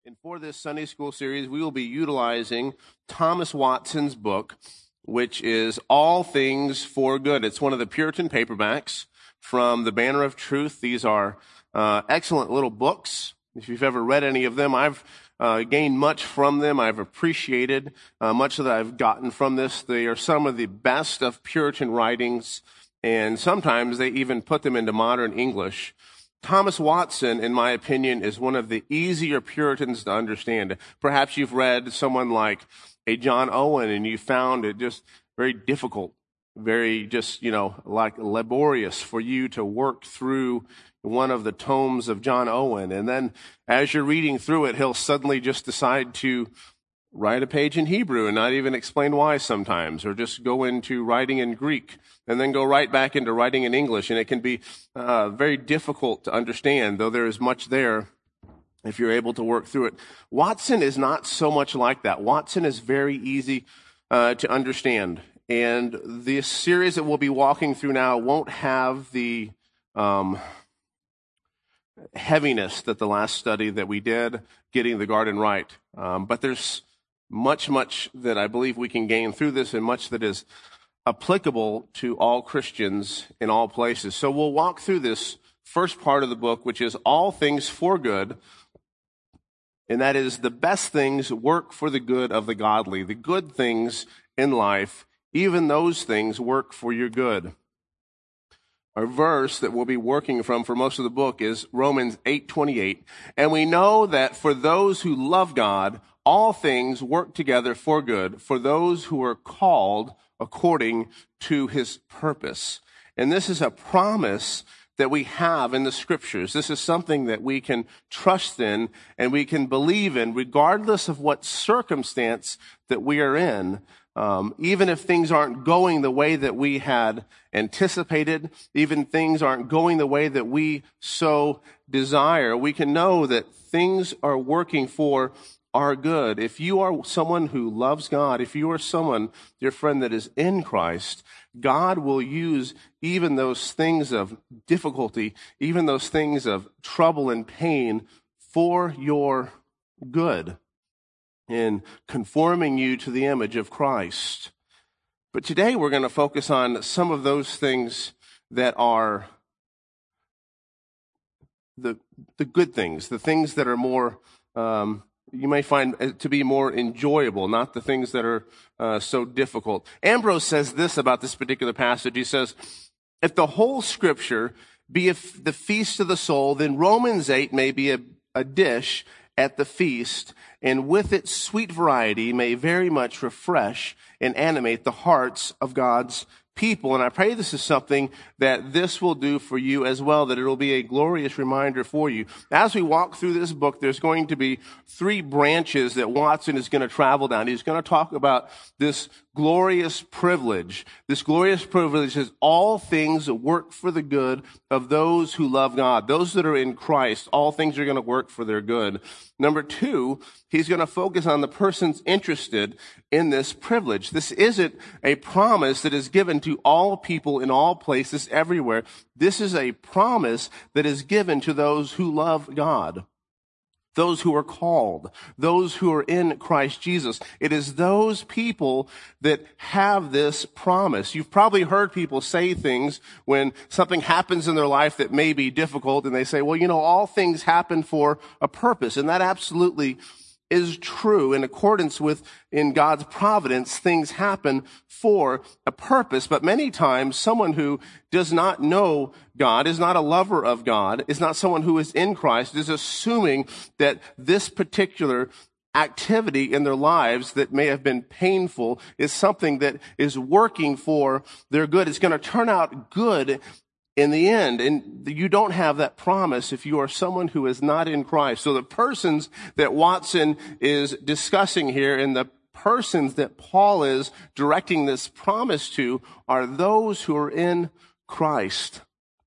And for this Sunday school series, we will be utilizing Thomas Watson's book, which is All Things for Good. It's one of the Puritan paperbacks from the Banner of Truth. These are excellent little books. If you've ever read any of them, I've gained much from them. I've appreciated much that I've gotten from this. They are some of the best of Puritan writings, and sometimes they even put them into modern English. Thomas Watson, in my opinion, is one of the easier Puritans to understand. Perhaps you've read someone like a John Owen and you found it just very difficult, very just, like laborious for you to work through one of the tomes of John Owen. And then as you're reading through it, he'll suddenly just decide to write a page in Hebrew and not even explain why sometimes, or just go into writing in Greek and then go right back into writing in English. And it can be very difficult to understand, though there is much there if you're able to work through it. Watson is not so much like that. Watson is very easy to understand. And this series that we'll be walking through now won't have the heaviness that the last study that we did, Getting the Garden Right. But there's much that I believe we can gain through this, and much that is applicable to all Christians in all places. So we'll walk through this first part of the book, which is All Things for Good, and that is the best things work for the good of the godly. The good things in life, even those things work for your good. Our verse that we'll be working from for most of the book is Romans 8:28. And we know that for those who love God, all things work together for good, for those who are called according to his purpose. And this is a promise that we have in the scriptures. This is something that we can trust in and we can believe in regardless of what circumstance that we are in. Even if things aren't going the way that we had anticipated, even things aren't going the way that we so desire, we can know that things are working for our good. If you are someone who loves God, if you are someone, dear friend, that is in Christ, God will use even those things of difficulty, even those things of trouble and pain for your good, in conforming you to the image of Christ. But today we're going to focus on some of those things that are the good things, the things that are more, you may find to be more enjoyable, not the things that are so difficult. Ambrose says this about this particular passage. He says, if the whole scripture be the feast of the soul, then Romans 8 may be a dish at the feast, and with its sweet variety may very much refresh and animate the hearts of God's people. And I pray this is something that this will do for you as well, that it will be a glorious reminder for you. As we walk through this book, there's going to be three branches that Watson is going to travel down. He's going to talk about this glorious privilege. This glorious privilege is all things work for the good of those who love God. Those that are in Christ, all things are going to work for their good. Number two, he's going to focus on the persons interested in this privilege. This isn't a promise that is given to all people in all places everywhere. This is a promise that is given to those who love God, those who are called, those who are in Christ Jesus. It is those people that have this promise. You've probably heard people say things when something happens in their life that may be difficult, and they say, well, all things happen for a purpose. And that absolutely is true. In accordance with, in God's providence, things happen for a purpose. But many times, someone who does not know God, is not a lover of God, is not someone who is in Christ, is assuming that this particular activity in their lives that may have been painful is something that is working for their good. It's going to turn out good in the end. And you don't have that promise if you are someone who is not in Christ. So the persons that Watson is discussing here, and the persons that Paul is directing this promise to, are those who are in Christ.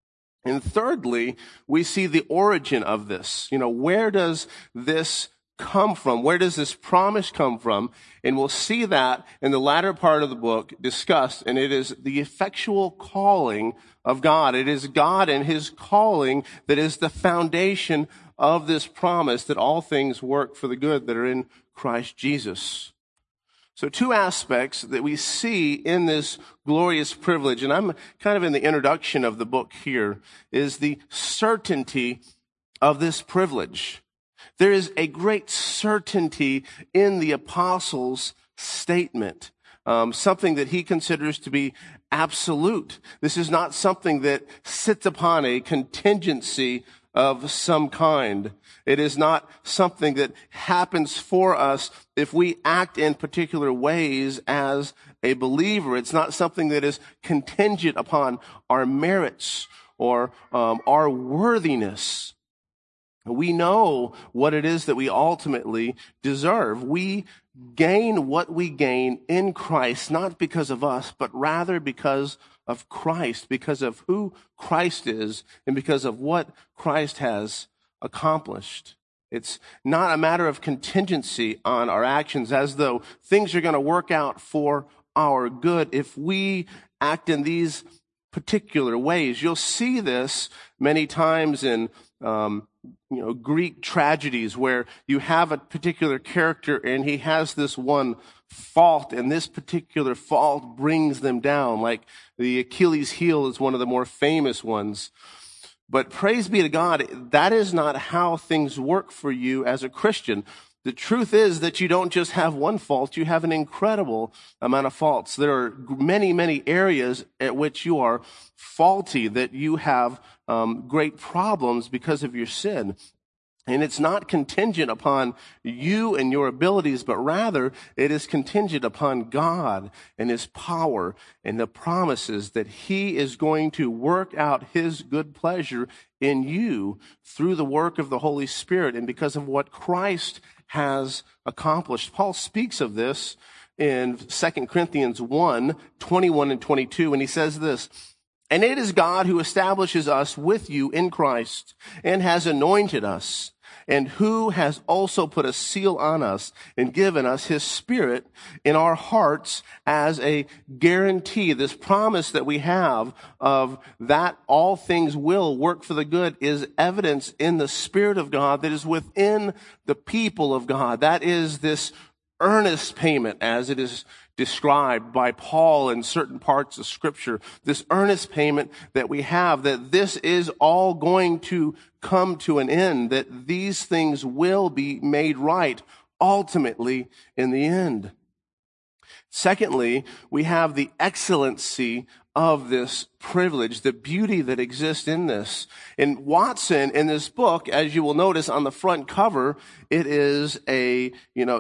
And thirdly, we see the origin of this. Where does this come from? Where does this promise come from? And we'll see that in the latter part of the book discussed, and it is the effectual calling of God. It is God and his calling that is the foundation of this promise that all things work for the good that are in Christ Jesus. So two aspects that we see in this glorious privilege, and I'm kind of in the introduction of the book here, is the certainty of this privilege. There is a great certainty in the apostle's statement, something that he considers to be absolute. This is not something that sits upon a contingency of some kind. It is not something that happens for us if we act in particular ways as a believer. It's not something that is contingent upon our merits or our worthiness. We know what it is that we ultimately deserve. We gain what we gain in Christ, not because of us, but rather because of Christ, because of who Christ is, and because of what Christ has accomplished. It's not a matter of contingency on our actions, as though things are going to work out for our good if we act in these particular ways. You'll see this many times in Greek tragedies where you have a particular character and he has this one fault, and this particular fault brings them down. Like the Achilles heel is one of the more famous ones. But praise be to God, that is not how things work for you as a Christian. The truth is that you don't just have one fault, you have an incredible amount of faults. There are many, many areas at which you are faulty, that you have great problems because of your sin. And it's not contingent upon you and your abilities, but rather it is contingent upon God and His power and the promises that He is going to work out His good pleasure in you through the work of the Holy Spirit and because of what Christ has accomplished. Paul speaks of this in 2 Corinthians 1:21 and 22, and he says this, "And it is God who establishes us with you in Christ and has anointed us, and who has also put a seal on us and given us His Spirit in our hearts as a guarantee." This promise that we have of that all things will work for the good is evidence in the Spirit of God that is within the people of God. That is this earnest payment, as it is described by Paul in certain parts of Scripture, this earnest payment that we have, that this is all going to come to an end, that these things will be made right ultimately in the end. Secondly, we have the excellency of this privilege, the beauty that exists in this. In Watson, in this book, as you will notice on the front cover, it is a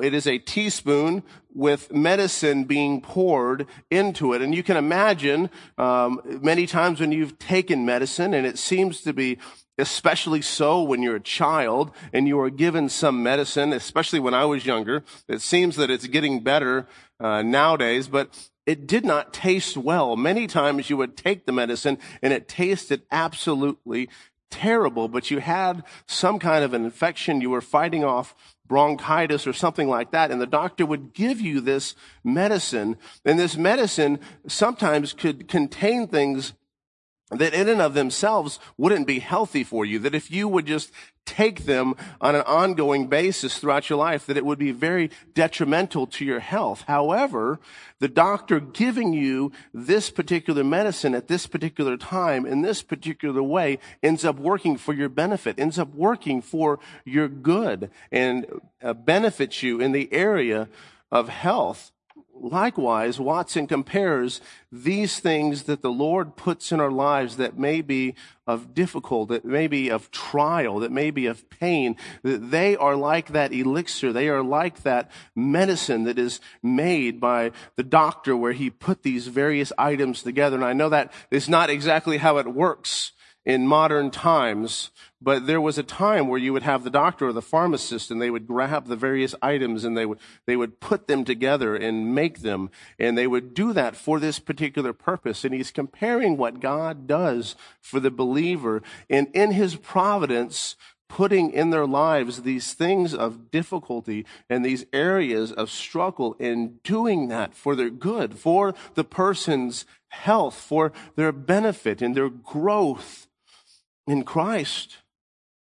teaspoon with medicine being poured into it. And you can imagine many times when you've taken medicine, and it seems to be especially so when you're a child and you are given some medicine, especially when I was younger. It seems that it's getting better nowadays, but it did not taste well. Many times you would take the medicine and it tasted absolutely terrible, but you had some kind of an infection. You were fighting off bronchitis or something like that, and the doctor would give you this medicine, and this medicine sometimes could contain things that in and of themselves wouldn't be healthy for you, that if you would just take them on an ongoing basis throughout your life, that it would be very detrimental to your health. However, the doctor giving you this particular medicine at this particular time in this particular way ends up working for your benefit, ends up working for your good, and benefits you in the area of health. Likewise, Watson compares these things that the Lord puts in our lives that may be of difficult, that may be of trial, that may be of pain, that they are like that elixir. They are like that medicine that is made by the doctor where he put these various items together. And I know that is not exactly how it works in modern times, but there was a time where you would have the doctor or the pharmacist, and they would grab the various items and they would put them together and make them, and they would do that for this particular purpose. And he's comparing what God does for the believer, and in His providence, putting in their lives these things of difficulty and these areas of struggle, and doing that for their good, for the person's health, for their benefit and their growth in Christ.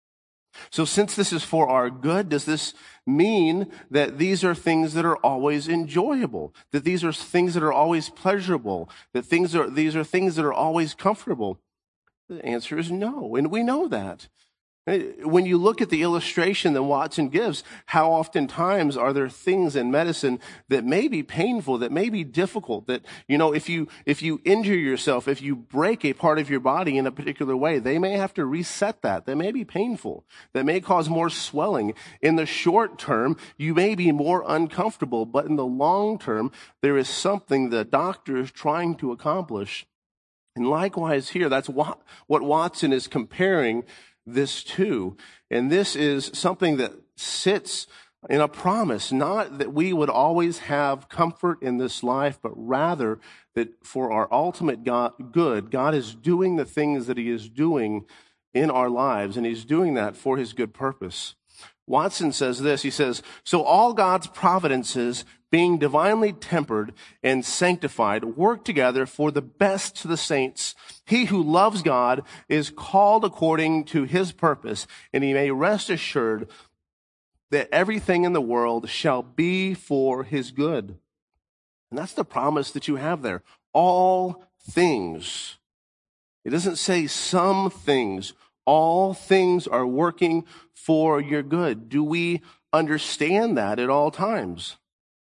So since this is for our good, does this mean that these are things that are always enjoyable? That these are things that are always pleasurable? That these are things that are always comfortable? The answer is no, and we know that. When you look at the illustration that Watson gives, how oftentimes are there things in medicine that may be painful, that may be difficult, that, if you injure yourself, if you break a part of your body in a particular way, they may have to reset that. That may be painful. That may cause more swelling. In the short term, you may be more uncomfortable, but in the long term, there is something the doctor is trying to accomplish. And likewise here, that's what Watson is comparing this too. And this is something that sits in a promise, not that we would always have comfort in this life, but rather that for our ultimate good, God is doing the things that he is doing in our lives, and he's doing that for his good purpose. Watson says this, he says, so all God's providences, being divinely tempered and sanctified, work together for the best to the saints. He who loves God is called according to his purpose, and he may rest assured that everything in the world shall be for his good. And that's the promise that you have there. All things. It doesn't say some things. All things are working for your good. Do we understand that at all times?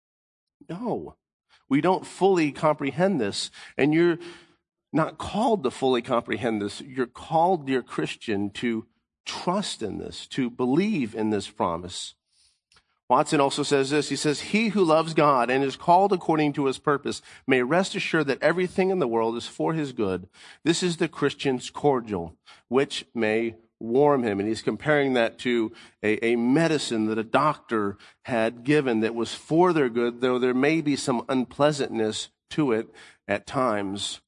No, we don't fully comprehend this. And you're not called to fully comprehend this. You're called, dear Christian, to trust in this, to believe in this promise. Watson also says this. He says, he who loves God and is called according to his purpose may rest assured that everything in the world is for his good. This is the Christian's cordial, which may warm him. And he's comparing that to a medicine that a doctor had given that was for their good, though there may be some unpleasantness to it at times.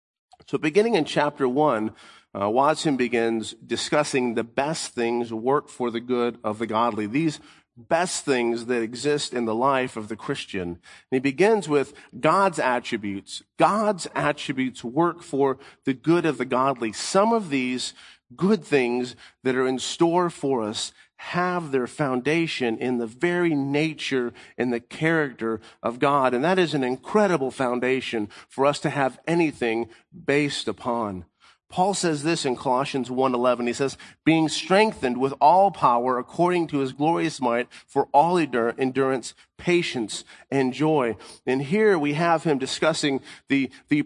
So beginning in chapter 1, Watson begins discussing the best things work for the good of the godly. These best things that exist in the life of the Christian. And he begins with God's attributes. God's attributes work for the good of the godly. Some of these good things that are in store for us have their foundation in the very nature and the character of God. And that is an incredible foundation for us to have anything based upon. Paul says this in Colossians 1:11. He says, being strengthened with all power according to his glorious might for all endurance, patience, and joy. And here we have him discussing the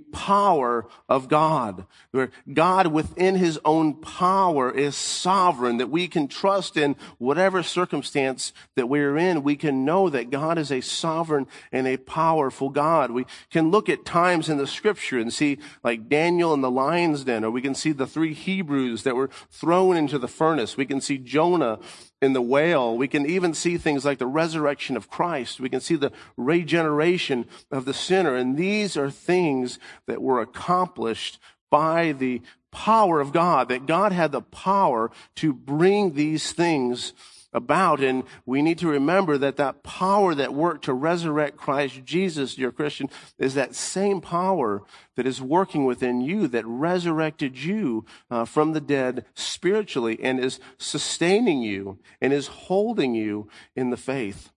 power of God, where God within his own power is sovereign, that we can trust in whatever circumstance that we're in. We can know that God is a sovereign and a powerful God. We can look at times in the scripture and see like Daniel in the lion's den, or we can see the 3 Hebrews that were thrown into the furnace. We can see Jonah in the whale. We can even see things like the resurrection of Christ. We can see the regeneration of the sinner. And these are things that were accomplished by the power of God, that God had the power to bring these things about. And we need to remember that that power that worked to resurrect Christ Jesus, dear Christian, is that same power that is working within you, that resurrected you from the dead spiritually and is sustaining you and is holding you in the faith.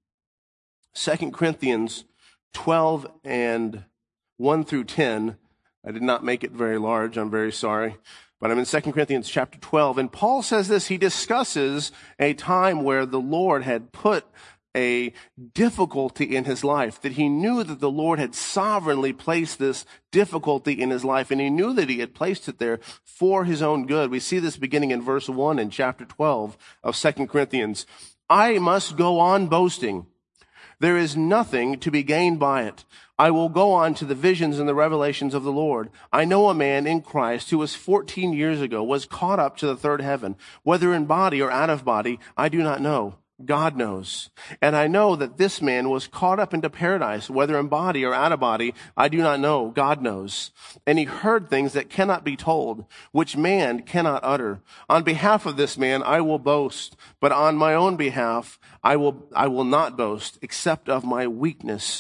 2 Corinthians 12 and 1 through 10. I did not make it very large. I'm very sorry. But I'm in 2 Corinthians chapter 12, and Paul says this. He discusses a time where the Lord had put a difficulty in his life, that he knew that the Lord had sovereignly placed this difficulty in his life, and he knew that he had placed it there for his own good. We see this beginning in verse 1 in chapter 12 of 2 Corinthians. I must go on boasting. There is nothing to be gained by it. I will go on to the visions and the revelations of the Lord. I know a man in Christ who was 14 years ago was caught up to the third heaven. Whether in body or out of body, I do not know. God knows. And I know that this man was caught up into paradise. Whether in body or out of body, I do not know. God knows. And he heard things that cannot be told, which man cannot utter. On behalf of this man, I will boast. But on my own behalf, I will not boast, except of my weakness.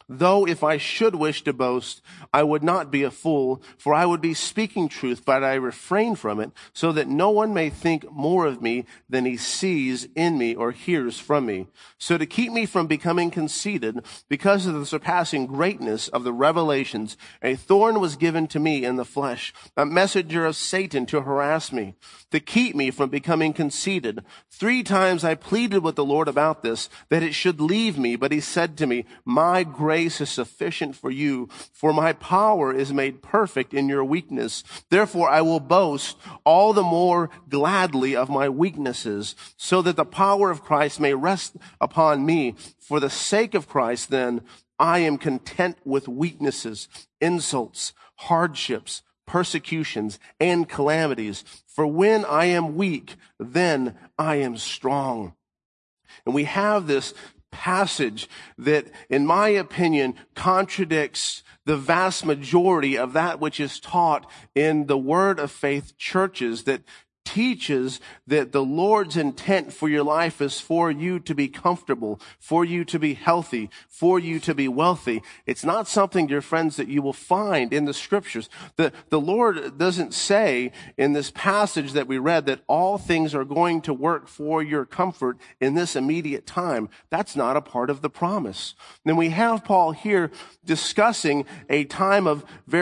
Though if I should wish to boast, I would not be a fool, for I would be speaking truth, but I refrain from it, so that no one may think more of me than he sees in me or hears from me. So to keep me from becoming conceited, because of the surpassing greatness of the revelations, a thorn was given to me in the flesh, a messenger of Satan to harass me, to keep me from becoming conceited. 3 times I pleaded with the Lord about this, that it should leave me, but he said to me, my grace is sufficient for you, for my power is made perfect in your weakness. Therefore I will boast all the more gladly of my weaknesses, so that the power of Christ may rest upon me. For the sake of Christ, then, I am content with weaknesses, insults, hardships, persecutions, and calamities. For when I am weak, then I am strong. And we have this passage that, in my opinion, contradicts the vast majority of that which is taught in the Word of Faith churches, that teaches that the Lord's intent for your life is for you to be comfortable, for you to be healthy, for you to be wealthy. It's not something, dear friends, that you will find in the scriptures. The Lord doesn't say in this passage that we read that all things are going to work for your comfort in this immediate time. That's not a part of the promise. Then we have Paul here discussing a time of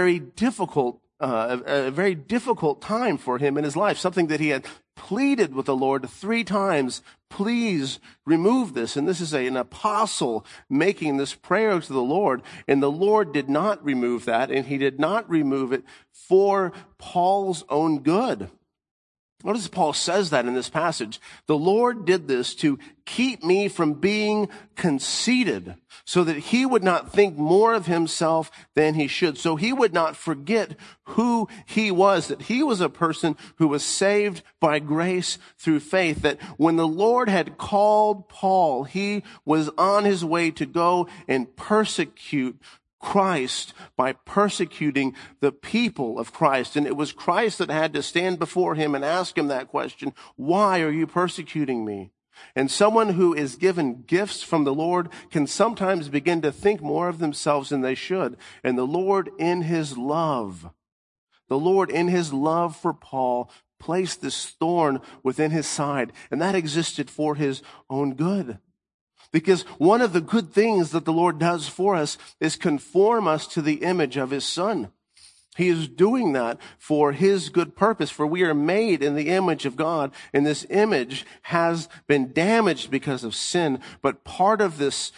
a very difficult time for him in his life, something that he had pleaded with the Lord 3 times, please remove this. And this is an apostle making this prayer to the Lord, and the Lord did not remove that, and he did not remove it for Paul's own good. Notice Paul says that in this passage. The Lord did this to keep me from being conceited, so that he would not think more of himself than he should. So he would not forget who he was, that he was a person who was saved by grace through faith, that when the Lord had called Paul, he was on his way to go and persecute Christ by persecuting the people of Christ. And it was Christ that had to stand before him and ask him that question, why are you persecuting me? And someone who is given gifts from the Lord can sometimes begin to think more of themselves than they should. And the Lord in his love for Paul placed this thorn within his side, and that existed for his own good. Because one of the good things that the Lord does for us is conform us to the image of his Son. He is doing that for his good purpose, for we are made in the image of God, and this image has been damaged because of sin. But part of this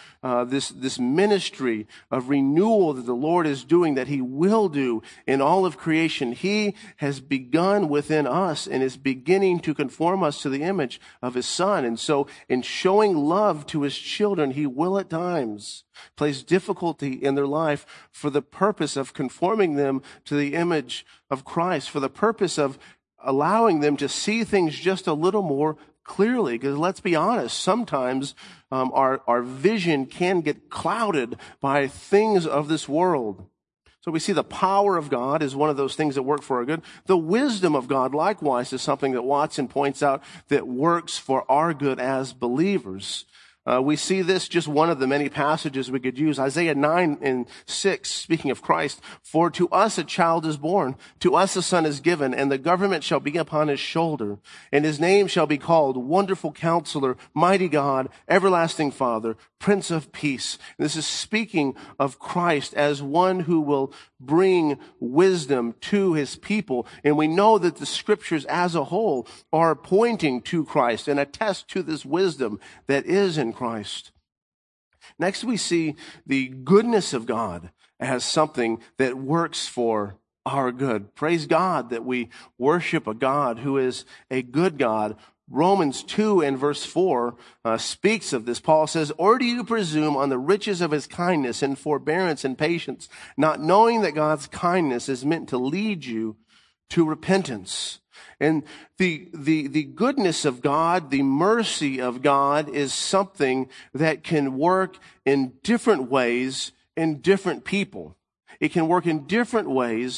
ministry of renewal that the Lord is doing, that he will do in all of creation, he has begun within us and is beginning to conform us to the image of his Son. And so in showing love to his children, he will at times place difficulty in their life for the purpose of conforming them to the image of Christ, for the purpose of allowing them to see things just a little more clearly. Because let's be honest, sometimes our vision can get clouded by things of this world. So we see the power of God is one of those things that work for our good. The wisdom of God, likewise, is something that Watson points out that works for our good as believers. We see this, just one of the many passages we could use. Isaiah 9:6, speaking of Christ, for to us a child is born, to us a son is given, and the government shall be upon his shoulder, and his name shall be called Wonderful Counselor, Mighty God, Everlasting Father, Prince of Peace. And this is speaking of Christ as one who will bring wisdom to his people. And we know that the scriptures as a whole are pointing to Christ and attest to this wisdom that is in Christ. Next, we see the goodness of God as something that works for our good. Praise God that we worship a God who is a good God. Romans 2 and verse 4 speaks of this. Paul says, or do you presume on the riches of his kindness and forbearance and patience, not knowing that God's kindness is meant to lead you to repentance? And the goodness of God, the mercy of God is something that can work in different ways in different people. It can work in different ways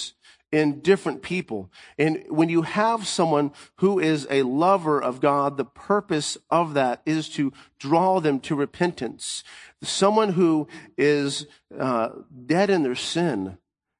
in different people. And when you have someone who is a lover of God, the purpose of that is to draw them to repentance. Someone who is dead in their sin,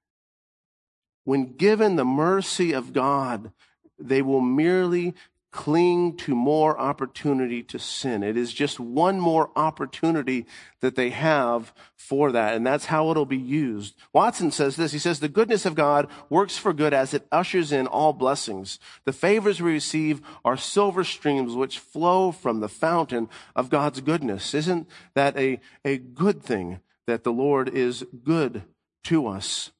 when given the mercy of God, they will merely cling to more opportunity to sin. It is just one more opportunity that they have for that, and that's how it'll be used. Watson says this. He says, the goodness of God works for good as it ushers in all blessings. The favors we receive are silver streams which flow from the fountain of God's goodness. Isn't that a good thing, that the Lord is good to us?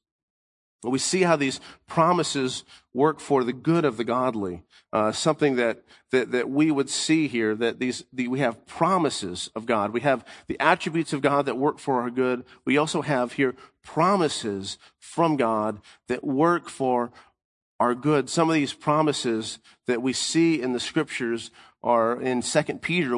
We see how these promises work for the good of the godly. Something that we would see here, that we have promises of God. We have the attributes of God that work for our good. We also have here promises from God that work for our good. Some of these promises that we see in the scriptures are in 2 Peter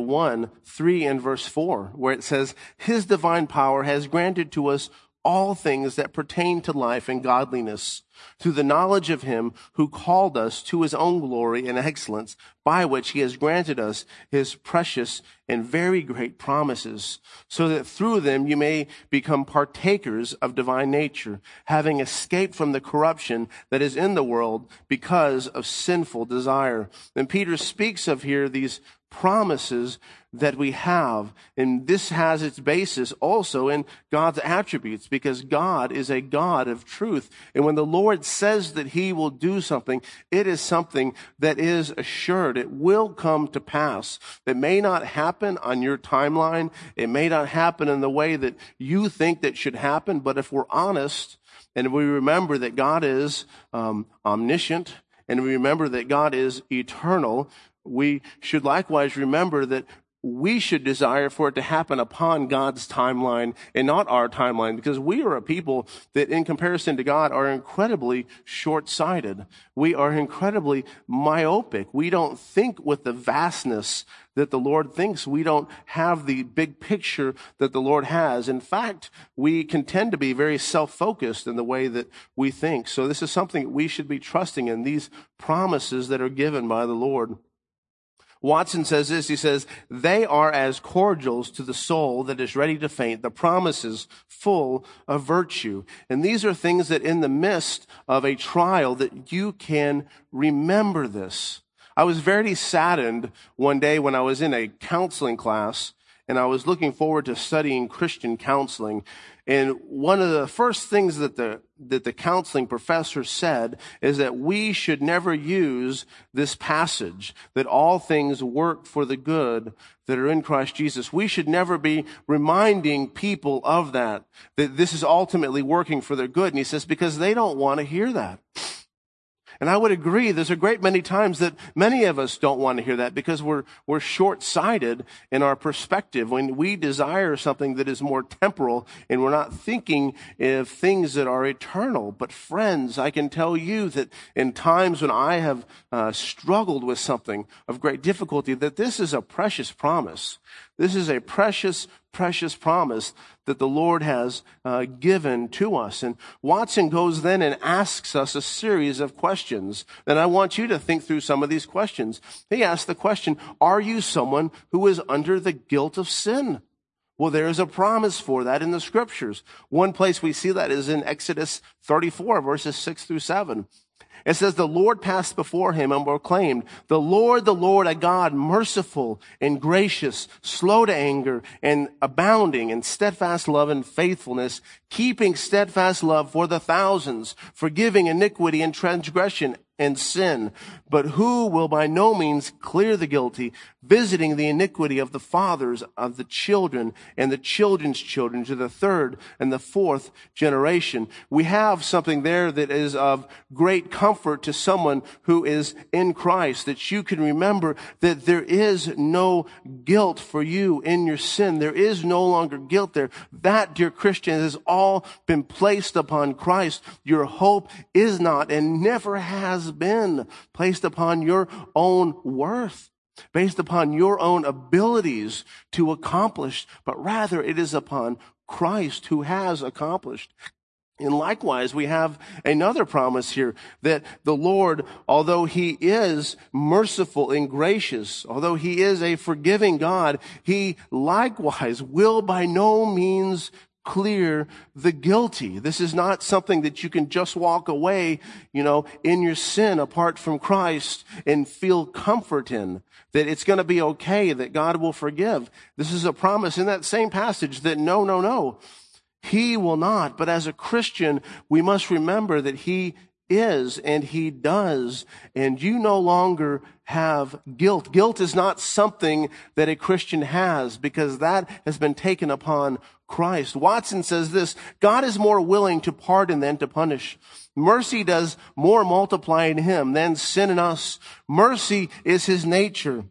1:3 and verse 4, where it says, His divine power has granted to us all things that pertain to life and godliness, through the knowledge of him who called us to his own glory and excellence, by which he has granted us his precious and very great promises, so that through them you may become partakers of divine nature, having escaped from the corruption that is in the world because of sinful desire. And Peter speaks of here these promises that we have, and this has its basis also in God's attributes, because God is a God of truth. And when the Lord says that he will do something, it is something that is assured. It will come to pass. It may not happen on your timeline. It may not happen in the way that you think that should happen, but if we're honest and we remember that God is omniscient, and we remember that God is eternal, we should likewise remember that we should desire for it to happen upon God's timeline and not our timeline, because we are a people that in comparison to God are incredibly short-sighted. We are incredibly myopic. We don't think with the vastness that the Lord thinks. We don't have the big picture that the Lord has. In fact, we can tend to be very self-focused in the way that we think. So this is something we should be trusting in, these promises that are given by the Lord. Watson says this, he says, they are as cordials to the soul that is ready to faint, the promises full of virtue. And these are things that in the midst of a trial that you can remember this. I was very saddened one day when I was in a counseling class, and I was looking forward to studying Christian counseling. And one of the first things that the counseling professor said is that we should never use this passage, that all things work for the good that are in Christ Jesus. We should never be reminding people of that this is ultimately working for their good. And he says, because they don't want to hear that. And I would agree, there's a great many times that many of us don't want to hear that because we're short-sighted in our perspective. When we desire something that is more temporal and we're not thinking of things that are eternal. But friends, I can tell you that in times when I have struggled with something of great difficulty, that this is a precious promise. This is a precious, precious promise that the Lord has given to us. And Watson goes then and asks us a series of questions. And I want you to think through some of these questions. He asks the question, are you someone who is under the guilt of sin? Well, there is a promise for that in the scriptures. One place we see that is in Exodus 34, verses 6 through 7. It says, the Lord passed before him and proclaimed, the Lord, a God, merciful and gracious, slow to anger, and abounding in steadfast love and faithfulness, keeping steadfast love for the thousands, forgiving iniquity and transgression and sin, but who will by no means clear the guilty, visiting the iniquity of the fathers of the children and the children's children to the third and the fourth generation. We have something there that is of great comfort to someone who is in Christ, that you can remember that there is no guilt for you in your sin. There is no longer guilt there. That, dear Christian, has all been placed upon Christ. Your hope is not and never has been placed upon your own worth, based upon your own abilities to accomplish, but rather it is upon Christ who has accomplished. And likewise, we have another promise here that the Lord, although he is merciful and gracious, although he is a forgiving God, he likewise will by no means clear the guilty. This is not something that you can just walk away, in your sin apart from Christ and feel comfort in, that it's going to be okay, that God will forgive. This is a promise in that same passage that no. He will not. But as a Christian, we must remember that he is and he does. And you no longer have guilt. Guilt is not something that a Christian has because that has been taken upon Christ. Watson says this: God is more willing to pardon than to punish. Mercy does more multiply in him than sin in us. Mercy is his nature.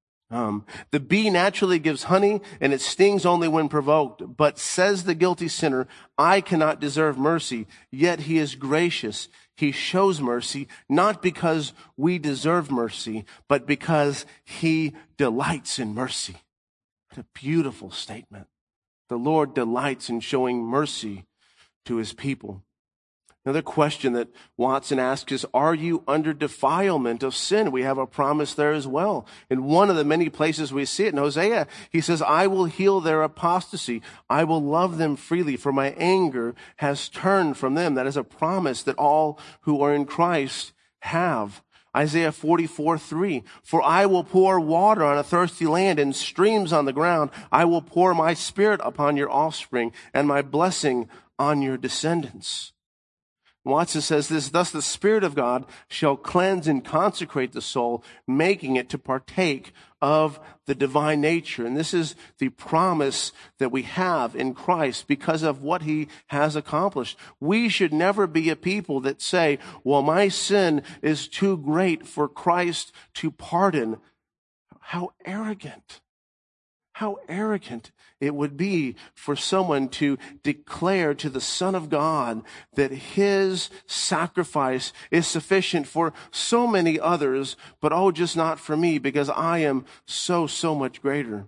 The bee naturally gives honey and it stings only when provoked. But says the guilty sinner, I cannot deserve mercy, yet he is gracious. He shows mercy, not because we deserve mercy, but because he delights in mercy. What a beautiful statement. The Lord delights in showing mercy to his people. Another question that Watson asks is, are you under defilement of sin? We have a promise there as well. In one of the many places we see it, in Hosea, he says, I will heal their apostasy. I will love them freely, for my anger has turned from them. That is a promise that all who are in Christ have. Isaiah 44:3, for I will pour water on a thirsty land and streams on the ground. I will pour my spirit upon your offspring and my blessing on your descendants. Watson says this, thus the Spirit of God shall cleanse and consecrate the soul, making it to partake of the divine nature. And this is the promise that we have in Christ because of what he has accomplished. We should never be a people that say, well, my sin is too great for Christ to pardon. How arrogant. How arrogant it would be for someone to declare to the Son of God that his sacrifice is sufficient for so many others, but just not for me because I am so much greater.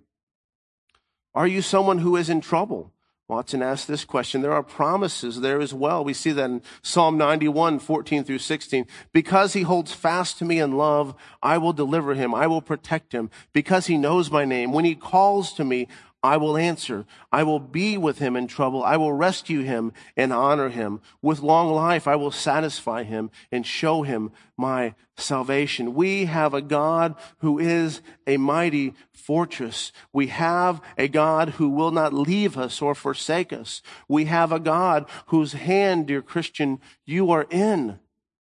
Are you someone who is in trouble? Watson asked this question. There are promises there as well. We see that in Psalm 91:14-16. Because he holds fast to me in love, I will deliver him. I will protect him because he knows my name. When he calls to me, I will answer. I will be with him in trouble. I will rescue him and honor him. With long life, I will satisfy him and show him my salvation. We have a God who is a mighty fortress. We have a God who will not leave us or forsake us. We have a God whose hand, dear Christian, you are in.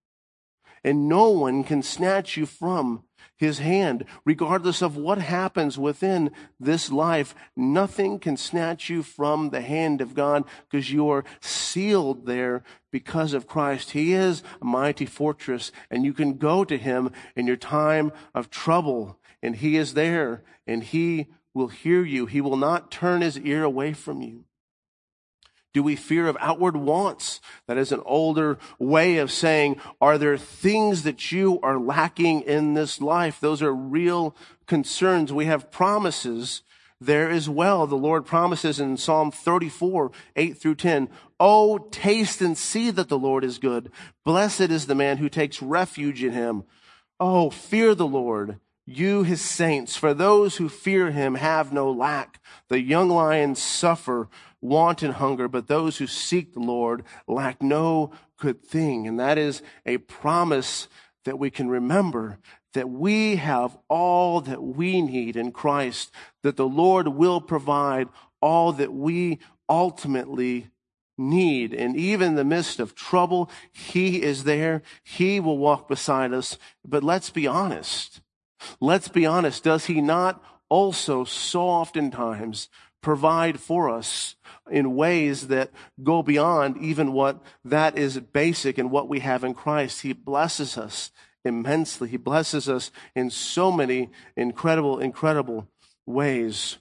And no one can snatch you from his hand, regardless of what happens within this life. Nothing can snatch you from the hand of God because you are sealed there because of Christ. He is a mighty fortress, and you can go to him in your time of trouble, and he is there, and he will hear you. He will not turn his ear away from you. Do we fear of outward wants? That is an older way of saying, are there things that you are lacking in this life? Those are real concerns. We have promises there as well. The Lord promises in Psalm 34:8-10, oh, taste and see that the Lord is good. Blessed is the man who takes refuge in him. Oh, fear the Lord, you his saints, for those who fear him have no lack. The young lions suffer want and hunger, but those who seek the Lord lack no good thing. And that is a promise that we can remember, that we have all that we need in Christ, that the Lord will provide all that we ultimately need. And even in the midst of trouble, he is there. He will walk beside us. But let's be honest. Let's be honest. Does he not also so oftentimes provide for us in ways that go beyond even what that is basic and what we have in Christ? He blesses us immensely. He blesses us in so many incredible ways.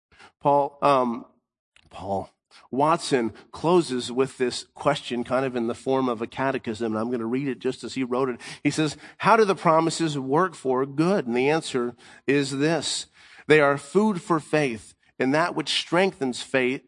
Watson closes with this question kind of in the form of a catechism, and I'm going to read it just as he wrote it. He says, how do the promises work for good? And the answer is this: they are food for faith, and that which strengthens faith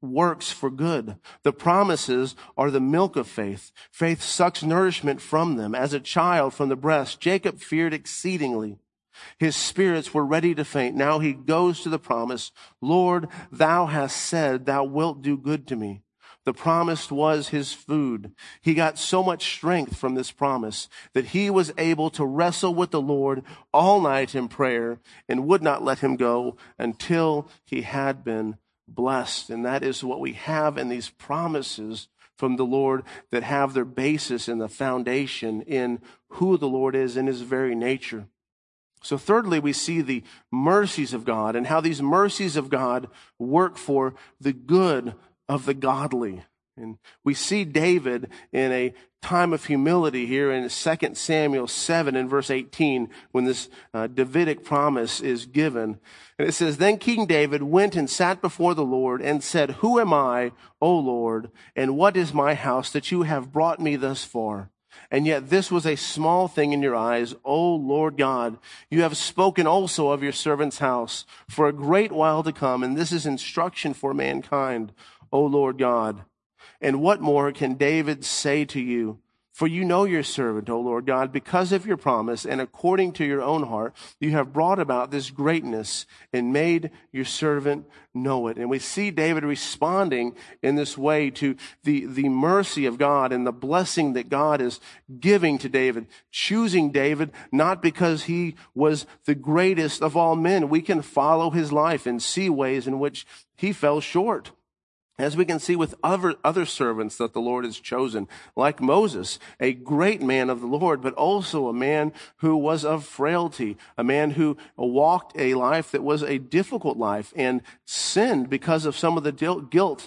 works for good. The promises are the milk of faith. Faith sucks nourishment from them. As a child from the breast, Jacob feared exceedingly. His spirits were ready to faint. Now he goes to the promise. Lord, thou hast said thou wilt do good to me. The promise was his food. He got so much strength from this promise that he was able to wrestle with the Lord all night in prayer and would not let him go until he had been blessed. And that is what we have in these promises from the Lord that have their basis in the foundation in who the Lord is in his very nature. So thirdly, we see the mercies of God and how these mercies of God work for the good of the godly. And we see David in a time of humility here in 2 Samuel 7 and verse 18 when this Davidic promise is given. And it says, Then King David went and sat before the Lord and said, Who am I, O Lord, and what is my house that you have brought me thus far? And yet this was a small thing in your eyes, O Lord God. You have spoken also of your servant's house for a great while to come, and this is instruction for mankind, O Lord God. And what more can David say to you? For you know your servant, O Lord God, because of your promise and according to your own heart, you have brought about this greatness and made your servant know it. And we see David responding in this way to the mercy of God and the blessing that God is giving to David, choosing David not because he was the greatest of all men. We can follow his life and see ways in which he fell short. As we can see with other servants that the Lord has chosen, like Moses, a great man of the Lord, but also a man who was of frailty, a man who walked a life that was a difficult life and sinned because of some of the guilt,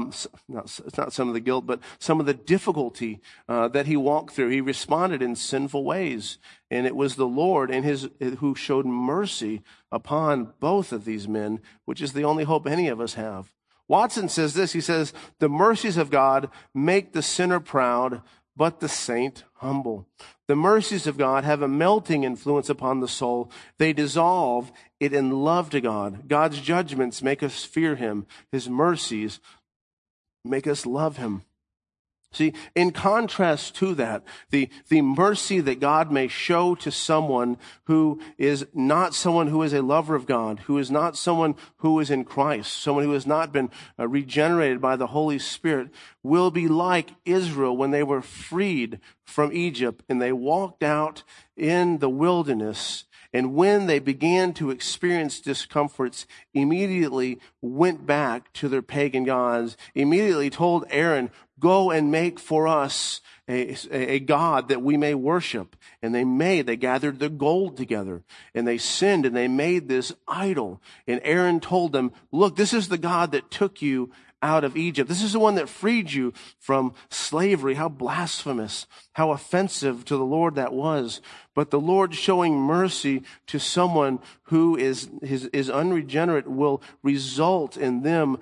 not some of the guilt, but some of the difficulty that he walked through. He responded in sinful ways, and it was the Lord who showed mercy upon both of these men, which is the only hope any of us have. Watson says this, he says, the mercies of God make the sinner proud, but the saint humble. The mercies of God have a melting influence upon the soul. They dissolve it in love to God. God's judgments make us fear him. His mercies make us love him. See, in contrast to that, the mercy that God may show to someone who is not someone who is a lover of God, who is not someone who is in Christ, someone who has not been regenerated by the Holy Spirit, will be like Israel when they were freed from Egypt and they walked out in the wilderness. And when they began to experience discomforts, immediately went back to their pagan gods, immediately told Aaron, go and make for us a God that we may worship. And they gathered the gold together and they sinned and they made this idol. And Aaron told them, look, this is the God that took you out of Egypt. This is the one that freed you from slavery. How blasphemous, how offensive to the Lord that was. But the Lord showing mercy to someone who is unregenerate will result in them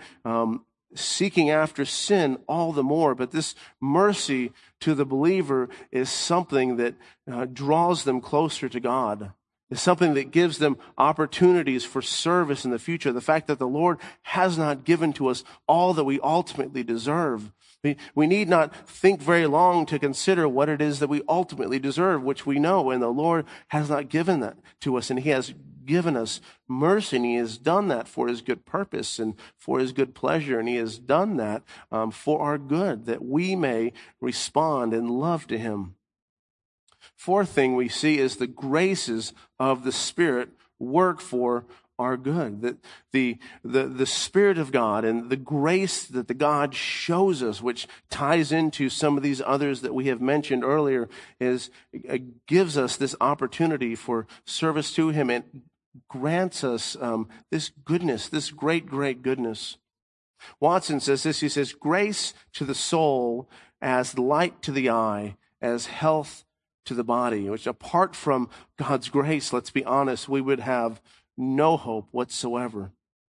seeking after sin all the more. But this mercy to the believer is something that draws them closer to God. It's something that gives them opportunities for service in the future. The fact that the Lord has not given to us all that we ultimately deserve. We need not think very long to consider what it is that we ultimately deserve, which we know, and the Lord has not given that to us, and he has given us mercy, and he has done that for his good purpose and for his good pleasure, and he has done that for our good, that we may respond in love to him. Fourth thing we see is the graces of the Spirit work for our good. That the Spirit of God and the grace that the God shows us, which ties into some of these others that we have mentioned earlier, gives us this opportunity for service to him and grants us this goodness, this great, great goodness. Watson says this, he says, grace to the soul as light to the eye, as health to the body, which apart from God's grace, let's be honest, we would have no hope whatsoever.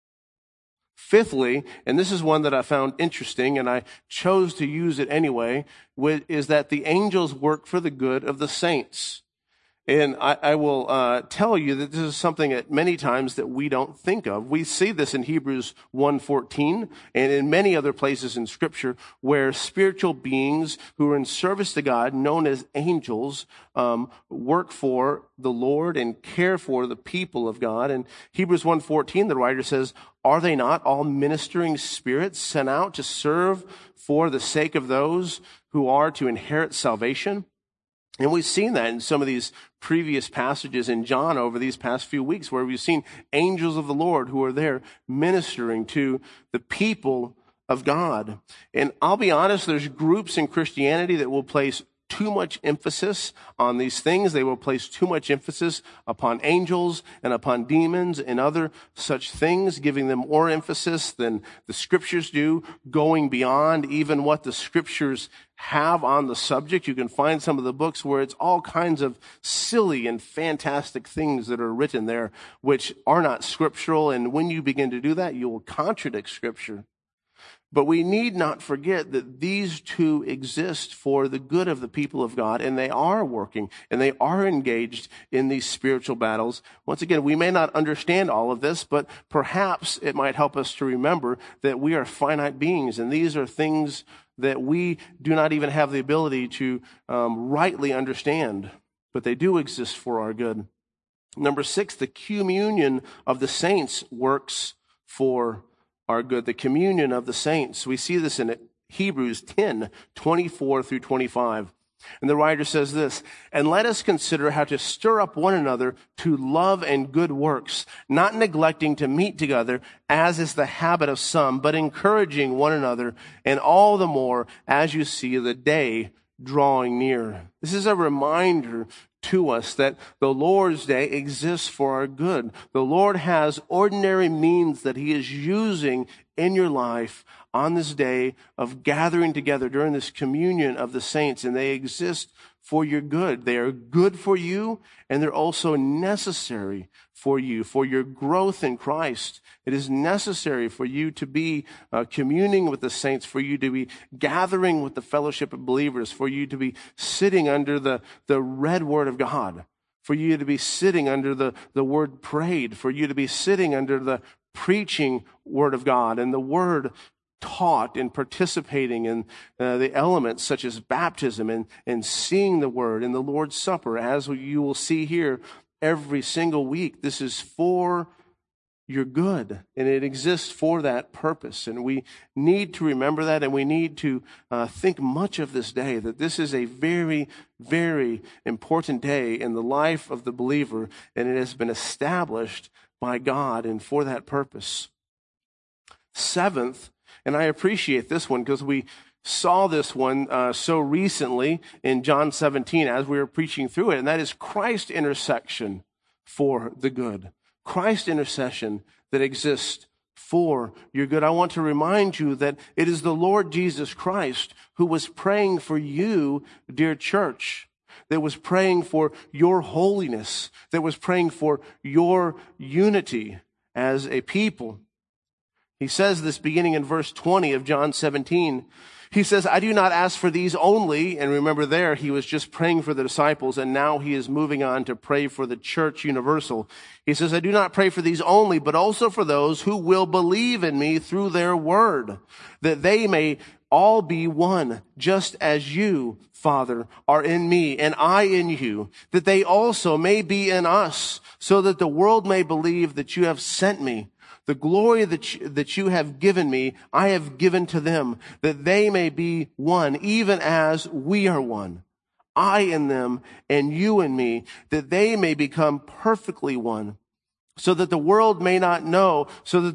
Fifthly, and this is one that I found interesting, and I chose to use it anyway, is that the angels work for the good of the saints. And I will tell you that this is something that many times that we don't think of. We see this in Hebrews 1:14 and in many other places in Scripture where spiritual beings who are in service to God, known as angels, work for the Lord and care for the people of God. In Hebrews 1:14, the writer says, "Are they not all ministering spirits sent out to serve for the sake of those who are to inherit salvation?" And we've seen that in some of these previous passages in John over these past few weeks, where we've seen angels of the Lord who are there ministering to the people of God. And I'll be honest, there's groups in Christianity that will place too much emphasis on these things. They will place too much emphasis upon angels and upon demons and other such things, giving them more emphasis than the Scriptures do, going beyond even what the Scriptures have on the subject. You can find some of the books where it's all kinds of silly and fantastic things that are written there, which are not scriptural. And when you begin to do that, you will contradict Scripture. But we need not forget that these two exist for the good of the people of God, and they are working, and they are engaged in these spiritual battles. Once again, we may not understand all of this, but perhaps it might help us to remember that we are finite beings, and these are things that we do not even have the ability to rightly understand, but they do exist for our good. Number 6, the communion of the saints works for our good. The communion of the saints. We see this in Hebrews 10:24 through 25. And the writer says this, "And let us consider how to stir up one another to love and good works, not neglecting to meet together, as is the habit of some, but encouraging one another, and all the more as you see the day drawing near." This is a reminder to us that the Lord's Day exists for our good. The Lord has ordinary means that He is using in your life on this day of gathering together during this communion of the saints, and they exist for your good. They are good for you, and they're also necessary for you, for your growth in Christ. It is necessary for you to be communing with the saints, for you to be gathering with the fellowship of believers, for you to be sitting under the read word of God, for you to be sitting under the word prayed, for you to be sitting under the preaching word of God and the word taught and participating in the elements such as baptism and seeing the word in the Lord's Supper, as you will see here every single week. This is for your good, and it exists for that purpose. And we need to remember that, and we need to think much of this day, that this is a very, very important day in the life of the believer, and it has been established by God and for that purpose. 7th, and I appreciate this one because we saw this one so recently in John 17 as we were preaching through it, and that is Christ's intercession for the good. Christ's intercession that exists for your good. I want to remind you that it is the Lord Jesus Christ who was praying for you, dear church, that was praying for your holiness, that was praying for your unity as a people. He says this beginning in verse 20 of John 17. He says, "I do not ask for these only," and remember there, he was just praying for the disciples, and now he is moving on to pray for the church universal. He says, "I do not pray for these only, but also for those who will believe in me through their word, that they may all be one, just as you, Father, are in me, and I in you, that they also may be in us, so that the world may believe that you have sent me. The glory that you have given me, I have given to them, that they may be one, even as we are one. I in them, and you in me, that they may become perfectly one, so that the world may know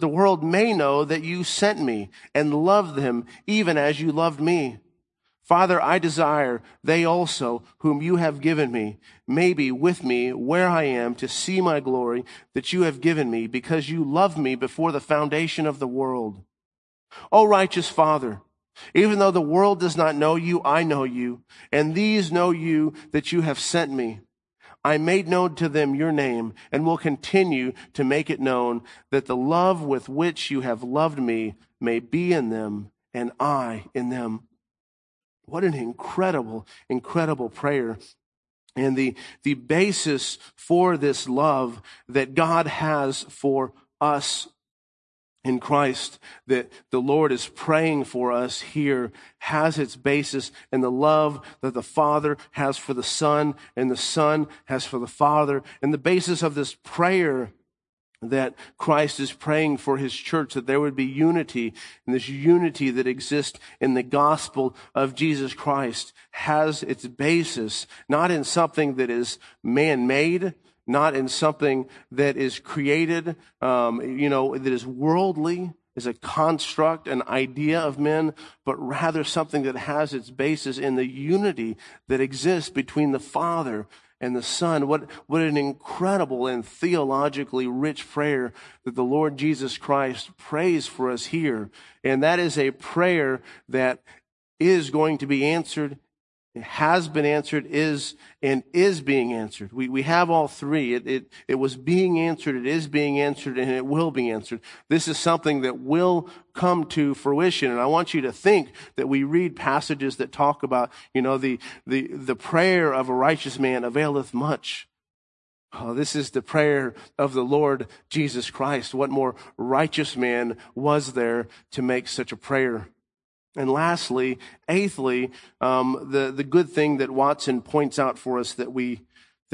that you sent me and loved them, even as you loved me. Father, I desire they also, whom you have given me, may be with me where I am, to see my glory that you have given me, because you loved me before the foundation of the world. O righteous Father, even though the world does not know you, I know you, and these know you that you have sent me. I made known to them your name, and will continue to make it known, that the love with which you have loved me may be in them, and I in them." What an incredible, incredible prayer. And the basis for this love that God has for us in Christ, that the Lord is praying for us here, has its basis in the love that the Father has for the Son and the Son has for the Father. And the basis of this prayer that Christ is praying for his church, that there would be unity, and this unity that exists in the gospel of Jesus Christ has its basis not in something that is man-made, not in something that is created, that is worldly, is a construct, an idea of men, but rather something that has its basis in the unity that exists between the Father and the Son. What an incredible and theologically rich prayer that the Lord Jesus Christ prays for us here. And that is a prayer that is going to be answered. It has been answered, is being answered. We have all three. It was being answered, it is being answered, and it will be answered. This is something that will come to fruition. And I want you to think that we read passages that talk about, the prayer of a righteous man availeth much. Oh, this is the prayer of the Lord Jesus Christ. What more righteous man was there to make such a prayer? And lastly, eighthly, the good thing that Watson points out for us that we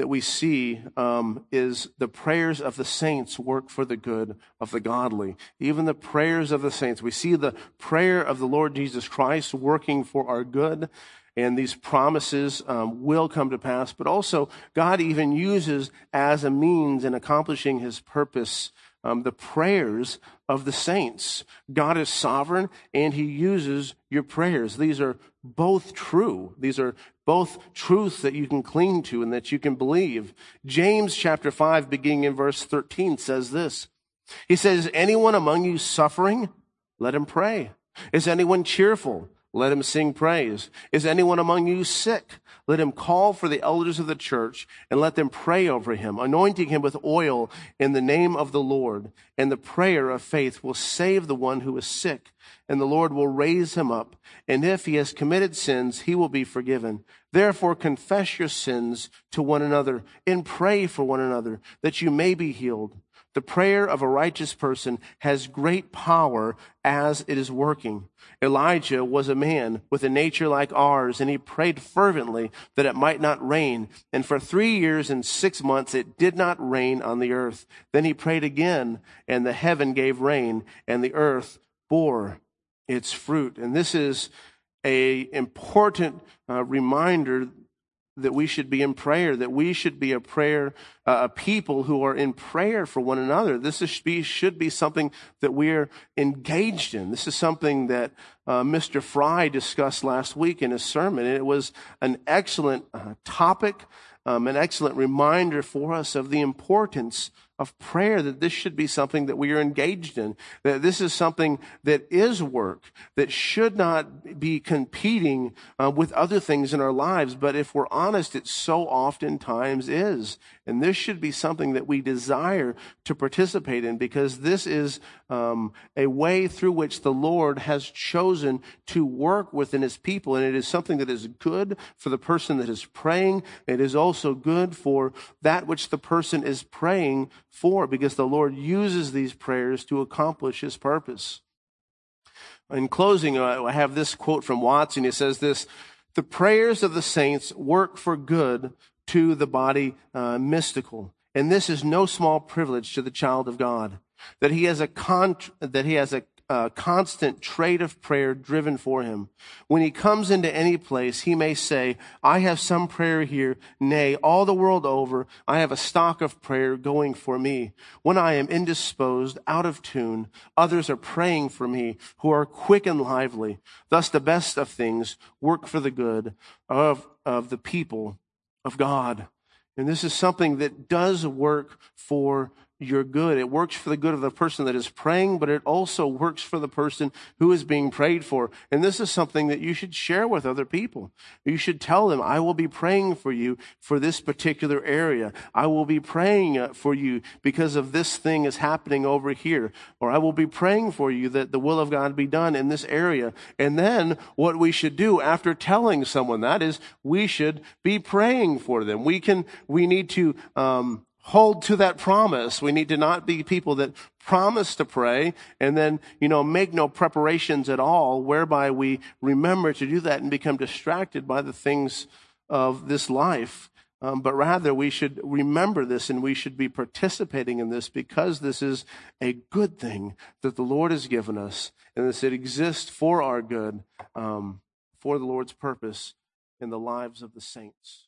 see is the prayers of the saints work for the good of the godly. Even the prayers of the saints. We see the prayer of the Lord Jesus Christ working for our good, and these promises will come to pass. But also, God even uses as a means in accomplishing his purpose the prayers of the saints. God is sovereign, and he uses your prayers. These are both true. These are both truths that you can cling to and that you can believe. James chapter 5, beginning in verse 13, says this. He says, "Is anyone among you suffering? Let him pray. Is anyone cheerful? Let him sing praise. Is anyone among you sick? Let him call for the elders of the church and let them pray over him, anointing him with oil in the name of the Lord. And the prayer of faith will save the one who is sick, and the Lord will raise him up. And if he has committed sins, he will be forgiven. Therefore, confess your sins to one another and pray for one another that you may be healed. The prayer of a righteous person has great power as it is working. Elijah was a man with a nature like ours, and he prayed fervently that it might not rain. And for 3 years and 6 months it did not rain on the earth. Then he prayed again, and the heaven gave rain, and the earth bore its fruit." And this is a important reminder that we should be in prayer, that we should be a people who are in prayer for one another. This should be something that we're engaged in. This is something that Mr. Fry discussed last week in his sermon. It was an excellent topic, an excellent reminder for us of the importance of prayer, that this should be something that we are engaged in, that this is something that is work, that should not be competing with other things in our lives. But if we're honest, it so oftentimes is. And this should be something that we desire to participate in, because this is a way through which the Lord has chosen to work within his people. And it is something that is good for the person that is praying. It is also good for that which the person is praying for, because the Lord uses these prayers to accomplish his purpose. In closing, I have this quote from Watson. He says this: "The prayers of the saints work for good to the body mystical. And this is no small privilege to the child of God, that he has a constant trade of prayer driven for him. When he comes into any place, he may say, I have some prayer here. Nay, all the world over, I have a stock of prayer going for me. When I am indisposed, out of tune, others are praying for me who are quick and lively. Thus the best of things work for the good of the people of God." And this is something that does work for your good. It works for the good of the person that is praying, but it also works for the person who is being prayed for. And this is something that you should share with other people. You should tell them, I will be praying for you for this particular area. I will be praying for you because of this thing is happening over here. Or I will be praying for you that the will of God be done in this area. And then what we should do after telling someone that is we should be praying for them. We need to, hold to that promise. We need to not be people that promise to pray and then, make no preparations at all, whereby we remember to do that and become distracted by the things of this life. But rather, we should remember this and we should be participating in this because this is a good thing that the Lord has given us and this it exists for our good, for the Lord's purpose in the lives of the saints.